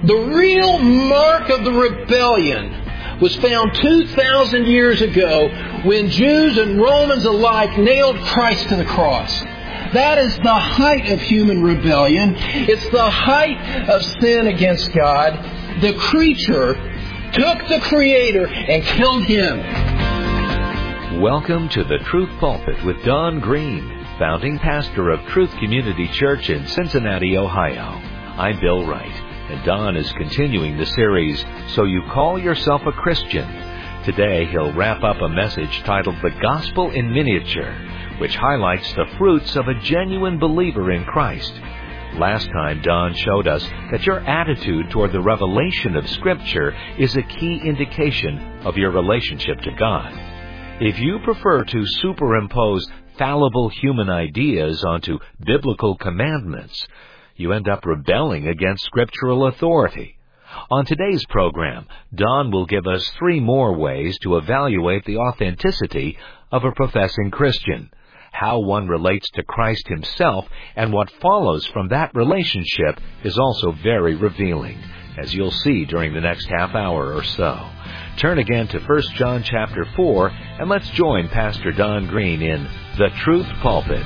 The real mark of the rebellion was found 2,000 years ago when Jews and Romans alike nailed Christ to the cross. That is the height of human rebellion. It's the height of sin against God. The creature took the Creator and killed Him. Welcome to the Truth Pulpit with Don Green, founding pastor of Truth Community Church in Cincinnati, Ohio. I'm Bill Wright, and Don is continuing the series, So You Call Yourself a Christian. Today he'll wrap up a message titled The Gospel in Miniature, which highlights the fruits of a genuine believer in Christ. Last time, Don showed us that your attitude toward the revelation of Scripture is a key indication of your relationship to God. If you prefer to superimpose fallible human ideas onto biblical commandments, you end up rebelling against scriptural authority. On today's program, Don will give us 3 more ways to evaluate the authenticity of a professing Christian, how one relates to Christ Himself, and what follows from that relationship is also very revealing, as you'll see during the next half hour or so. Turn again to 1 John chapter 4, and let's join Pastor Don Green in The Truth Pulpit.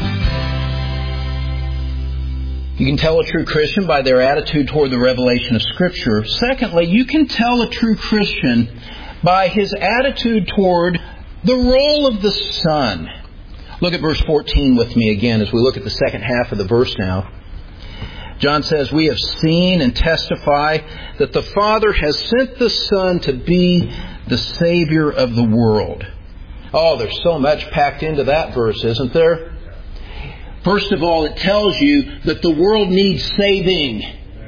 You can tell a true Christian by their attitude toward the revelation of Scripture. Secondly, you can tell a true Christian by his attitude toward the role of the Son. Look at verse 14 with me again as we look at the second half of the verse now. John says, "We have seen and testify that the Father has sent the Son to be the Savior of the world." Oh, there's so much packed into that verse, isn't there? First of all, it tells you that the world needs saving.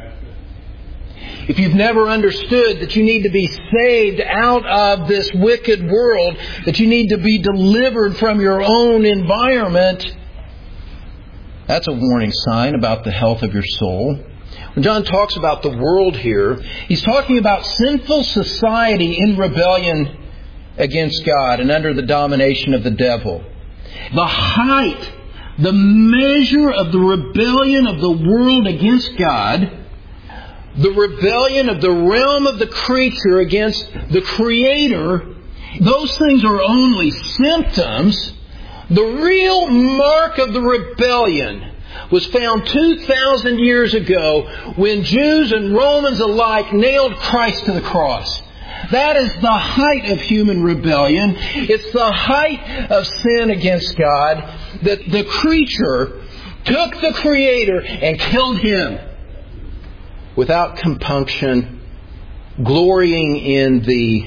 If you've never understood that you need to be saved out of this wicked world, that you need to be delivered from your own environment, that's a warning sign about the health of your soul. When John talks about the world here, he's talking about sinful society in rebellion against God and under the domination of the devil. The height, the measure of the rebellion of the world against God, the rebellion of the realm of the creature against the Creator, those things are only symptoms. The real mark of the rebellion was found 2,000 years ago when Jews and Romans alike nailed Christ to the cross. That is the height of human rebellion. It's the height of sin against God, that the creature took the Creator and killed Him without compunction, glorying in the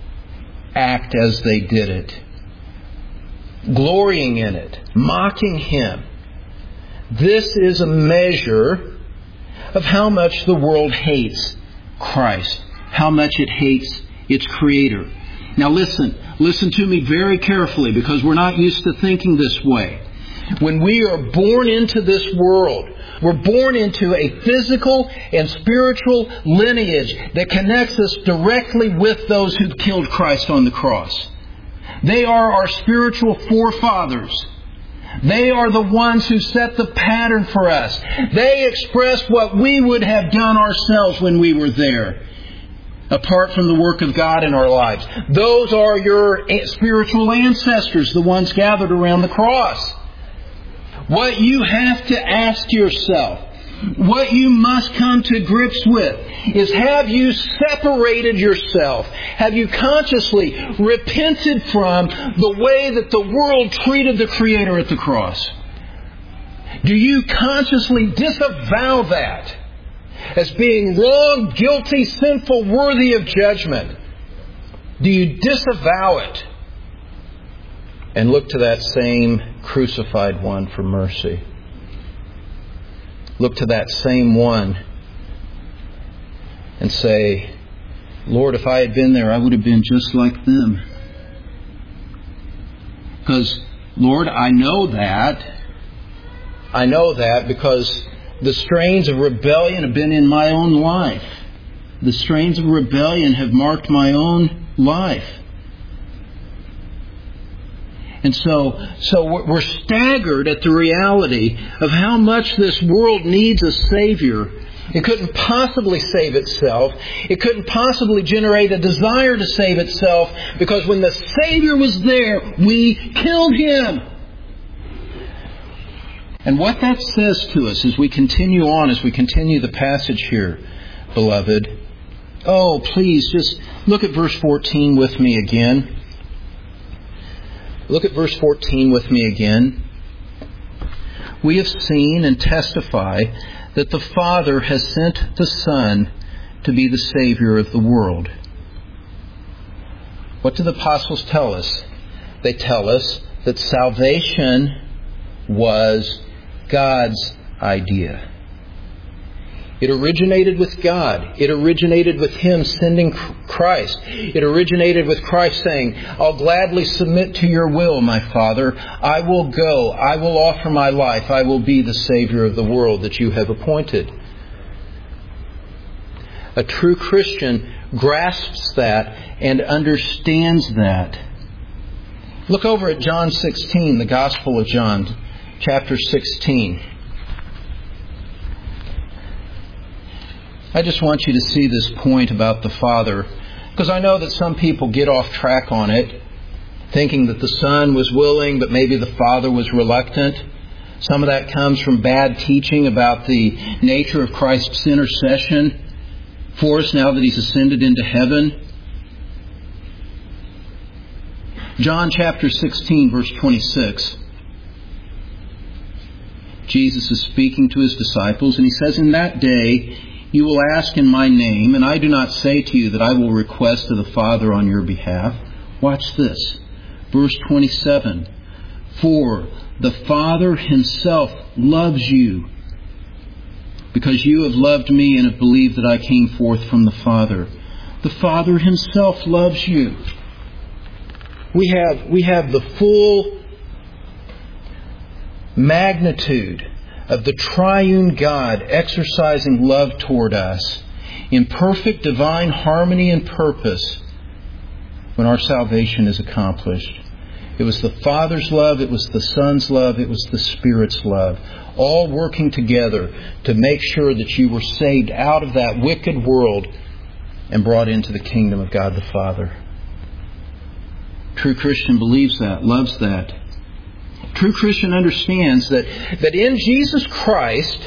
act as they did it, glorying in it, mocking Him. This is a measure of how much the world hates Christ, how much it hates its Creator. Now listen to me very carefully, because we're not used to thinking this way. When we are born into this world, we're born into a physical and spiritual lineage that connects us directly with those who killed Christ on the cross. They are our spiritual forefathers. They are the ones who set the pattern for us. They express what we would have done ourselves when we were there, apart from the work of God in our lives. Those are your spiritual ancestors, the ones gathered around the cross. What you have to ask yourself, what you must come to grips with, is have you separated yourself? Have you consciously repented from the way that the world treated the Creator at the cross? Do you consciously disavow that as being wrong, guilty, sinful, worthy of judgment? Do you disavow it and look to that same crucified one for mercy? Look to that same one and say, Lord, if I had been there, I would have been just like them. Because, Lord, I know that because the strains of rebellion have been in my own life. The strains of rebellion have marked my own life. And so we're staggered at the reality of how much this world needs a Savior. It couldn't possibly save itself. It couldn't possibly generate a desire to save itself, because when the Savior was there, we killed Him. And what that says to us as we continue on, as we continue the passage here, beloved, oh, please just look at verse 14 with me again. Look at verse 14 with me again. We have seen and testify that the Father has sent the Son to be the Savior of the world. What do the apostles tell us? They tell us that salvation was God's idea. It originated with God. It originated with Him sending Christ. It originated with Christ saying, I'll gladly submit to your will, my Father. I will go. I will offer my life. I will be the Savior of the world that you have appointed. A true Christian grasps that and understands that. Look over at John 16, the Gospel of John, chapter 16. I just want you to see this point about the Father, because I know that some people get off track on it, thinking that the Son was willing, but maybe the Father was reluctant. Some of that comes from bad teaching about the nature of Christ's intercession for us now that He's ascended into heaven. John chapter 16, verse 26. Jesus is speaking to His disciples, and He says, in that day you will ask in my name, and I do not say to you that I will request to the Father on your behalf. Watch this. Verse 27. For the Father Himself loves you, because you have loved me and have believed that I came forth from the Father. The Father Himself loves you. We have the full magnitude of the triune God exercising love toward us in perfect divine harmony and purpose when our salvation is accomplished. It was the Father's love, it was the Son's love, it was the Spirit's love, all working together to make sure that you were saved out of that wicked world and brought into the kingdom of God the Father. True Christian believes that, loves that. True Christian understands that in Jesus Christ,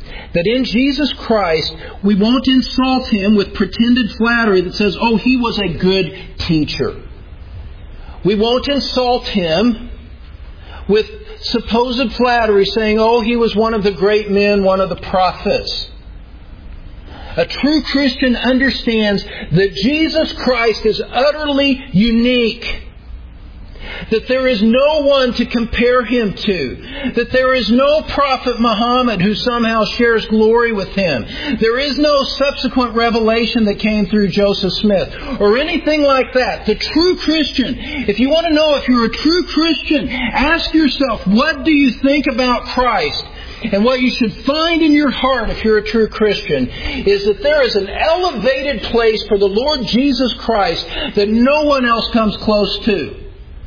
we won't insult Him with pretended flattery that says, oh, He was a good teacher. We won't insult Him with supposed flattery saying, oh, He was one of the great men, one of the prophets. A true Christian understands that Jesus Christ is utterly unique. That there is no one to compare Him to. That there is no prophet Muhammad who somehow shares glory with Him. There is no subsequent revelation that came through Joseph Smith or anything like that. The true Christian, if you want to know if you're a true Christian, ask yourself, what do you think about Christ? And what you should find in your heart if you're a true Christian is that there is an elevated place for the Lord Jesus Christ that no one else comes close to.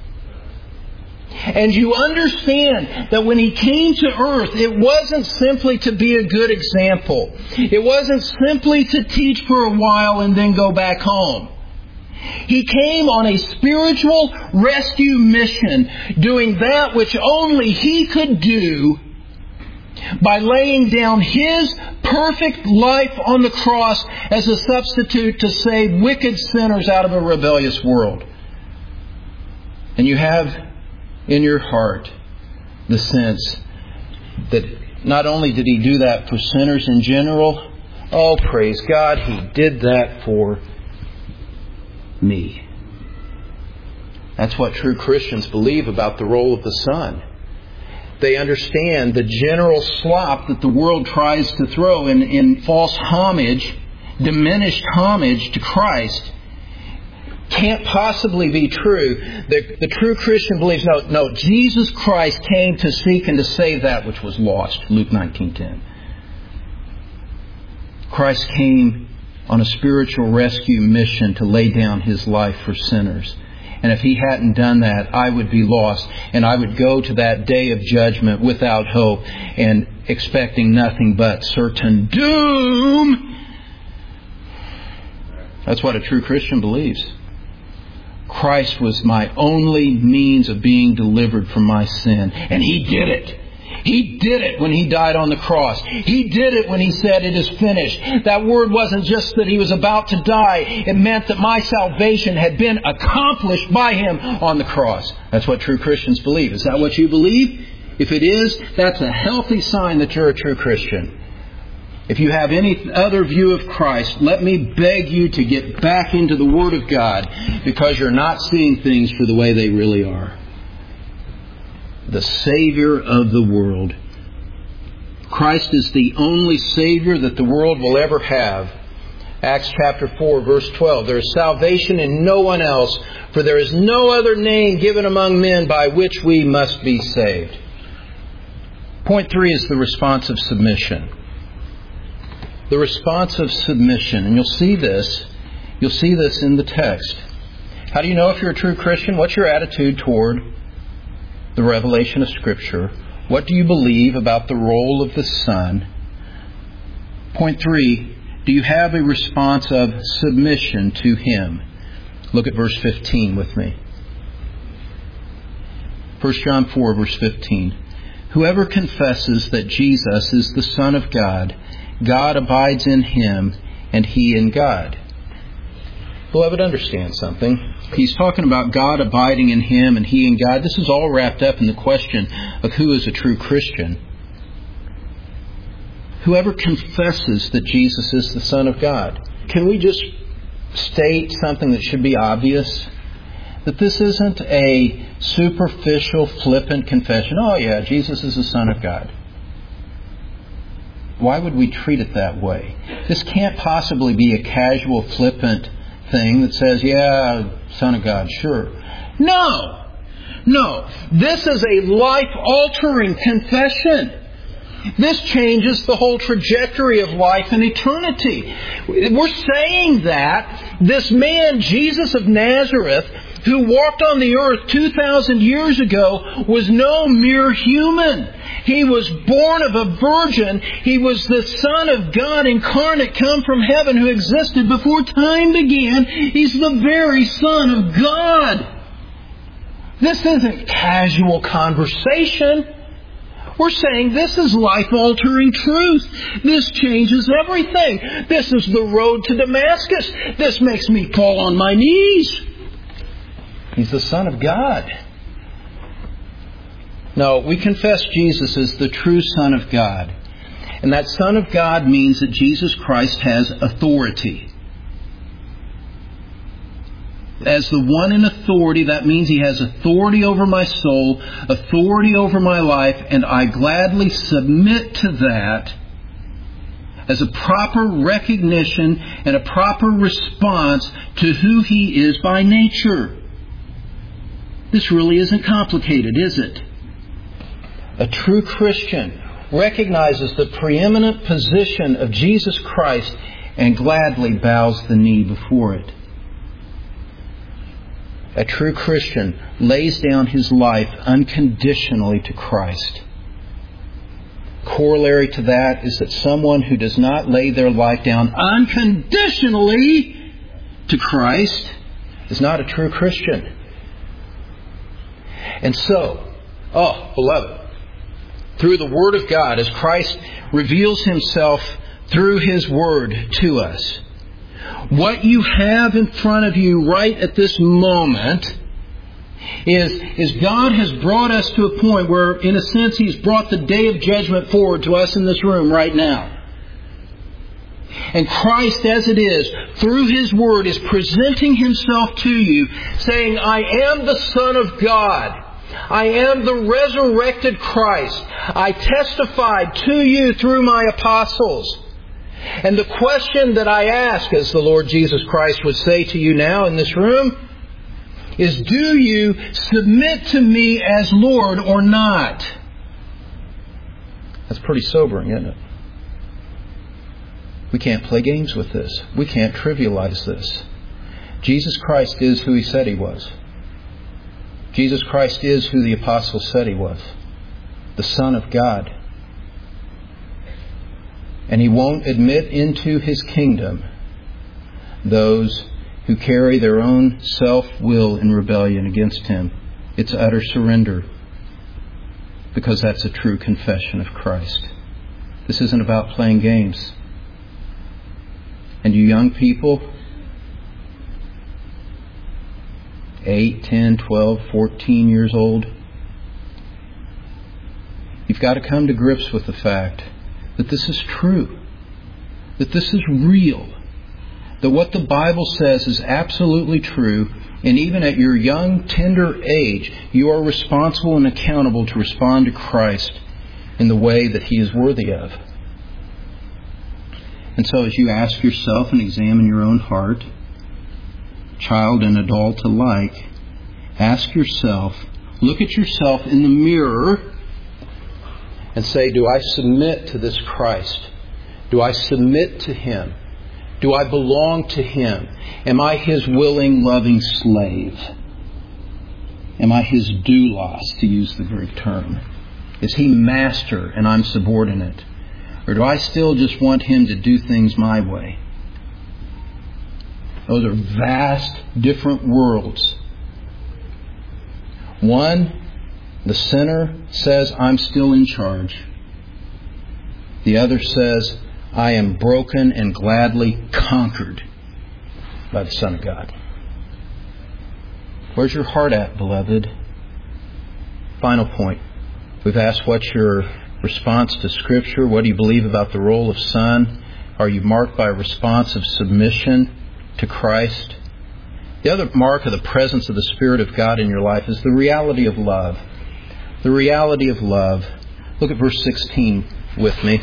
And you understand that when He came to earth, it wasn't simply to be a good example. It wasn't simply to teach for a while and then go back home. He came on a spiritual rescue mission, doing that which only He could do by laying down His perfect life on the cross as a substitute to save wicked sinners out of a rebellious world. And you have in your heart the sense that not only did He do that for sinners in general, oh, praise God, He did that for me. That's what true Christians believe about the role of the Son. They understand the general slop that the world tries to throw in false homage, diminished homage to Christ, can't possibly be true. The true Christian believes, no, Jesus Christ came to seek and to save that which was lost. Luke 19:10. Christ came on a spiritual rescue mission to lay down His life for sinners. And if He hadn't done that, I would be lost. And I would go to that day of judgment without hope and expecting nothing but certain doom. That's what a true Christian believes. Christ was my only means of being delivered from my sin. And He did it. He did it when He died on the cross. He did it when He said, "It is finished." That word wasn't just that He was about to die. It meant that my salvation had been accomplished by Him on the cross. That's what true Christians believe. Is that what you believe? If it is, that's a healthy sign that you're a true Christian. If you have any other view of Christ, let me beg you to get back into the Word of God, because you're not seeing things for the way they really are. The Savior of the world. Christ is the only Savior that the world will ever have. Acts chapter 4, verse 12. There is salvation in no one else, for there is no other name given among men by which we must be saved. Point 3 is the response of submission. The response of submission. And you'll see this in the text. How do you know if you're a true Christian? What's your attitude toward the revelation of Scripture? What do you believe about the role of the Son? Point 3, do you have a response of submission to Him? Look at verse 15 with me. 1 John 4, verse 15. Whoever confesses that Jesus is the Son of God, God abides in him, and he in God. Beloved, understand something. He's talking about God abiding in him and he in God. This is all wrapped up in the question of who is a true Christian. Whoever confesses that Jesus is the Son of God. Can we just state something that should be obvious? That this isn't a superficial, flippant confession. Oh yeah, Jesus is the Son of God. Why would we treat it that way? This can't possibly be a casual, flippant thing that says, yeah, Son of God, sure. No. This is a life-altering confession. This changes the whole trajectory of life and eternity. We're saying that this man, Jesus of Nazareth, who walked on the earth 2,000 years ago, was no mere human. He was born of a virgin. He was the Son of God incarnate, come from heaven, who existed before time began. He's the very Son of God. This isn't casual conversation. We're saying this is life-altering truth. This changes everything. This is the road to Damascus. This makes me fall on my knees. He's the Son of God. No, we confess Jesus as the true Son of God. And that Son of God means that Jesus Christ has authority. As the one in authority, that means He has authority over my soul, authority over my life, and I gladly submit to that as a proper recognition and a proper response to who He is by nature. This really isn't complicated, is it? A true Christian recognizes the preeminent position of Jesus Christ and gladly bows the knee before it. A true Christian lays down his life unconditionally to Christ. Corollary to that is that someone who does not lay their life down unconditionally to Christ is not a true Christian. And so, beloved, through the Word of God, as Christ reveals Himself through His Word to us, what you have in front of you right at this moment is God has brought us to a point where, in a sense, He's brought the day of judgment forward to us in this room right now. And Christ, as it is, through His Word, is presenting Himself to you, saying, I am the Son of God. I am the resurrected Christ. I testified to you through my apostles. And the question that I ask, as the Lord Jesus Christ would say to you now in this room, is, do you submit to me as Lord or not? That's pretty sobering, isn't it? We can't play games with this. We can't trivialize this. Jesus Christ is who He said He was. Jesus Christ is who the apostle said He was, the Son of God. And He won't admit into His kingdom those who carry their own self-will in rebellion against Him. It's utter surrender, because that's a true confession of Christ. This isn't about playing games. And you young people, 8, 10, 12, 14 years old, you've got to come to grips with the fact that this is true, that this is real, that what the Bible says is absolutely true, and even at your young, tender age, you are responsible and accountable to respond to Christ in the way that He is worthy of. And so as you ask yourself and examine your own heart, child and adult alike, ask yourself, look at yourself in the mirror and say, do I submit to this Christ? Do I submit to Him? Do I belong to Him? Am I His willing, loving slave? Am I His doulos, to use the Greek term? Is He master and I'm subordinate? Or do I still just want Him to do things my way? Those are vast, different worlds. One, the sinner says, I'm still in charge. The other says, I am broken and gladly conquered by the Son of God. Where's your heart at, beloved? Final point. We've asked what's your response to Scripture. What do you believe about the role of Son? Are you marked by a response of submission to Christ? The other mark of the presence of the Spirit of God in your life is the reality of love. The reality of love. Look at verse 16 with me.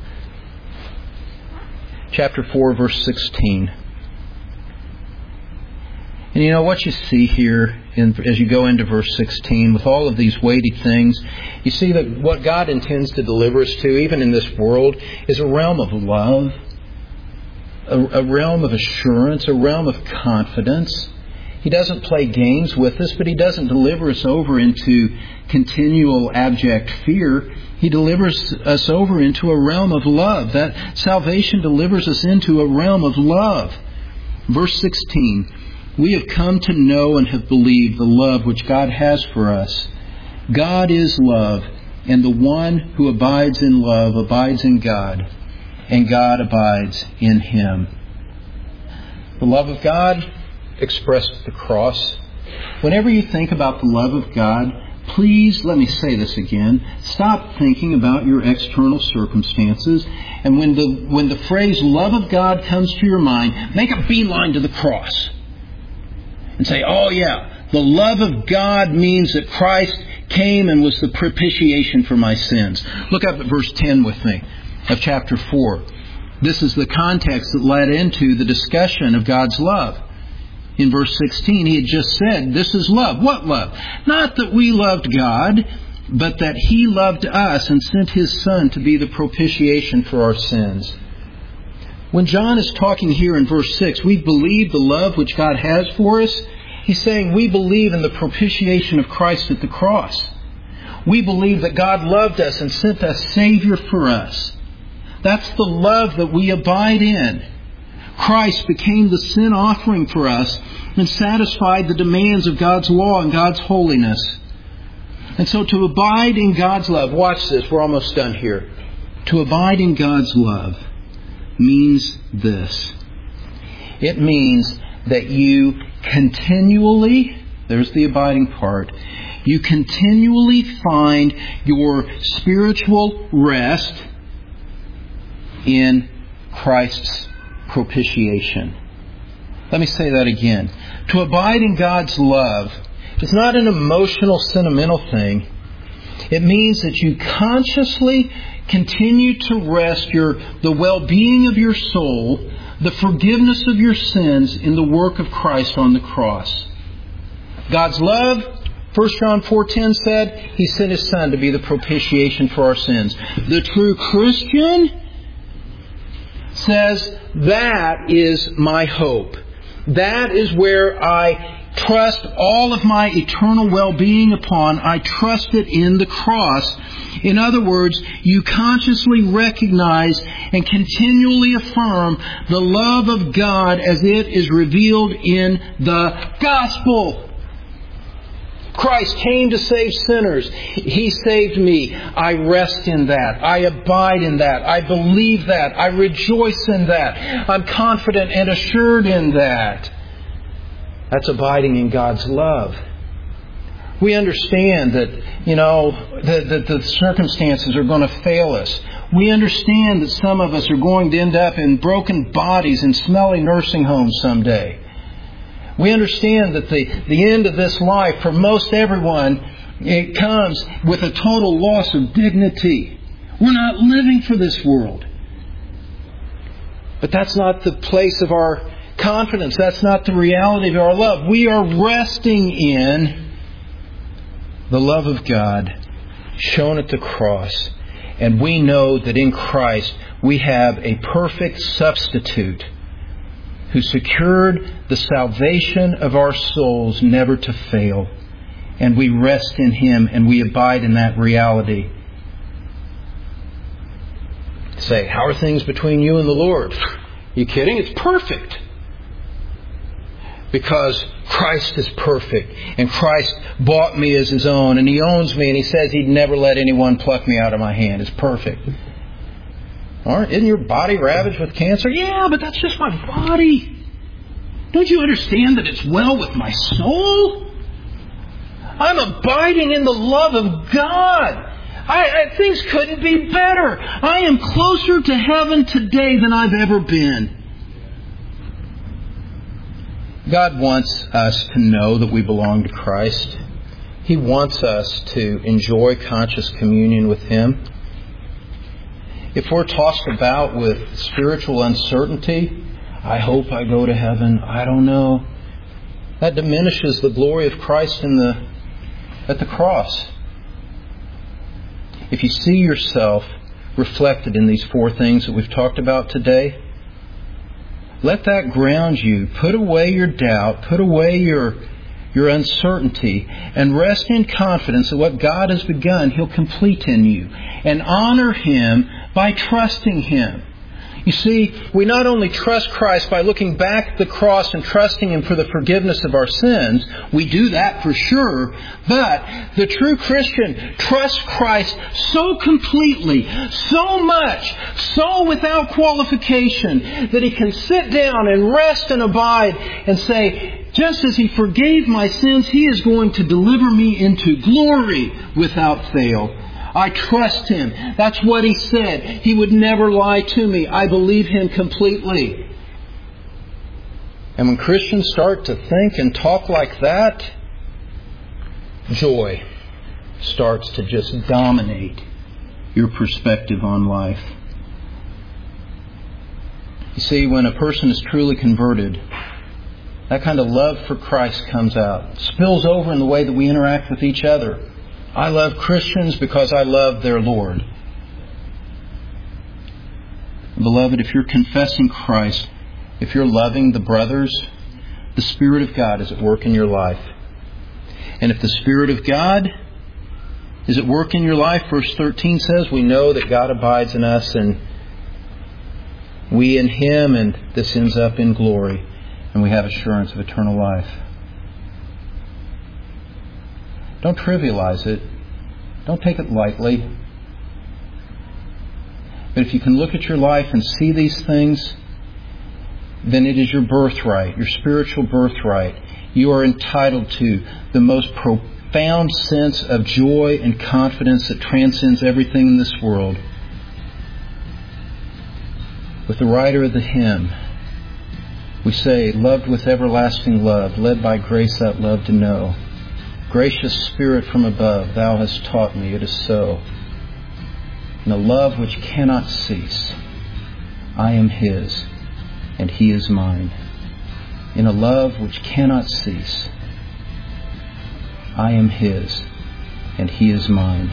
Chapter 4, verse 16. And you know what you see here as you go into verse 16, with all of these weighty things, you see that what God intends to deliver us to, even in this world, is a realm of love, a realm of assurance, a realm of confidence. He doesn't play games with us, but He doesn't deliver us over into continual abject fear. He delivers us over into a realm of love. That salvation delivers us into a realm of love. Verse 16, we have come to know and have believed the love which God has for us. God is love, and the one who abides in love abides in God, and God abides in him. The love of God expressed at the cross. Whenever you think about the love of God, please, let me say this again, stop thinking about your external circumstances. And when the phrase love of God comes to your mind, make a beeline to the cross. And say, oh yeah, the love of God means that Christ came and was the propitiation for my sins. Look up at verse 10 with me of chapter 4. This is the context that led into the discussion of God's love. In verse 16, he had just said, this is love. What love? Not that we loved God, but that He loved us and sent His Son to be the propitiation for our sins. When John is talking here in verse 6, we believe the love which God has for us. He's saying we believe in the propitiation of Christ at the cross. We believe that God loved us and sent a Savior for us. That's the love that we abide in. Christ became the sin offering for us and satisfied the demands of God's law and God's holiness. And so to abide in God's love, watch this, we're almost done here. To abide in God's love means this. It means that you continually, there's the abiding part, you continually find your spiritual rest in Christ's propitiation. Let me say that again. To abide in God's love is not an emotional, sentimental thing. It means that you consciously continue to rest the well-being of your soul, the forgiveness of your sins in the work of Christ on the cross. God's love, 1 John 4:10 said, He sent His Son to be the propitiation for our sins. The true Christian says, that is my hope. That is where I trust all of my eternal well-being upon. I trust it in the cross. In other words, you consciously recognize and continually affirm the love of God as it is revealed in the gospel. Christ came to save sinners. He saved me. I rest in that. I abide in that. I believe that. I rejoice in that. I'm confident and assured in that. That's abiding in God's love. We understand that, that the circumstances are going to fail us. We understand that some of us are going to end up in broken bodies in smelly nursing homes someday. We understand that the end of this life, for most everyone, it comes with a total loss of dignity. We're not living for this world. But that's not the place of our confidence. That's not the reality of our love. We are resting in the love of God shown at the cross. And we know that in Christ we have a perfect substitute who secured the salvation of our souls never to fail. And we rest in Him and we abide in that reality. Say, how are things between you and the Lord? You kidding? It's perfect. Because Christ is perfect. And Christ bought me as His own. And He owns me. And He says He'd never let anyone pluck me out of my hand. It's perfect. Isn't your body ravaged with cancer? Yeah, but that's just my body. Don't you understand that it's well with my soul? I'm abiding in the love of God. Things couldn't be better. I am closer to heaven today than I've ever been. God wants us to know that we belong to Christ. He wants us to enjoy conscious communion with Him. If we're tossed about with spiritual uncertainty, I hope I go to heaven, I don't know, that diminishes the glory of Christ at the cross. If you see yourself reflected in these four things that we've talked about today, let that ground you. Put away your doubt. Put away your uncertainty. And rest in confidence that what God has begun, He'll complete in you. And honor Him by trusting Him. You see, we not only trust Christ by looking back at the cross and trusting Him for the forgiveness of our sins. We do that for sure. But the true Christian trusts Christ so completely, so much, so without qualification, that he can sit down and rest and abide and say, just as He forgave my sins, He is going to deliver me into glory without fail. I trust Him. That's what He said. He would never lie to me. I believe Him completely. And when Christians start to think and talk like that, joy starts to just dominate your perspective on life. You see, when a person is truly converted, that kind of love for Christ comes out, spills over in the way that we interact with each other. I love Christians because I love their Lord. Beloved, if you're confessing Christ, if you're loving the brothers, the Spirit of God is at work in your life. And if the Spirit of God is at work in your life, verse 13 says, we know that God abides in us and we in Him, and this ends up in glory, and we have assurance of eternal life. Don't trivialize it. Don't take it lightly. But if you can look at your life and see these things, then it is your birthright, your spiritual birthright. You are entitled to the most profound sense of joy and confidence that transcends everything in this world. With the writer of the hymn, we say, loved with everlasting love, led by grace that love to know. Gracious Spirit from above, Thou hast taught me it is so. In a love which cannot cease, I am His, and He is mine. In a love which cannot cease, I am His, and He is mine.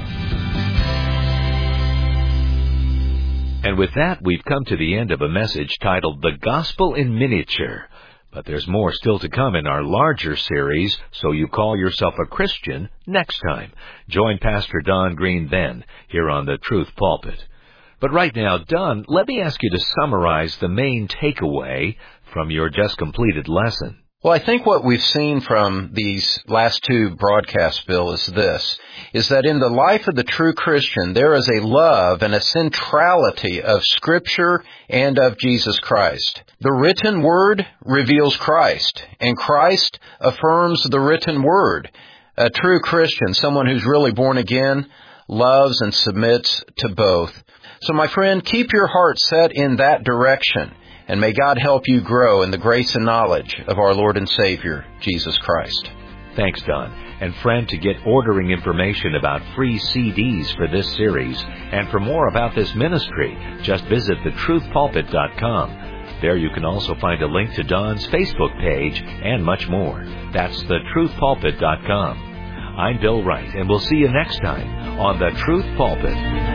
And with that, we've come to the end of a message titled The Gospel in Miniature But there's more still to come in our larger series, So You Call Yourself a Christian, next time. Join Pastor Don Green then, here on the Truth Pulpit. But right now, Don, let me ask you to summarize the main takeaway from your just completed lesson. Well, I think what we've seen from these last two broadcasts, Bill, is this, is that in the life of the true Christian, there is a love and a centrality of Scripture and of Jesus Christ. The written Word reveals Christ, and Christ affirms the written Word. A true Christian, someone who's really born again, loves and submits to both. So, my friend, keep your heart set in that direction. And may God help you grow in the grace and knowledge of our Lord and Savior, Jesus Christ. Thanks, Don. And friend, to get ordering information about free CDs for this series and for more about this ministry, just visit thetruthpulpit.com. There you can also find a link to Don's Facebook page and much more. That's thetruthpulpit.com. I'm Bill Wright, and we'll see you next time on The Truth Pulpit.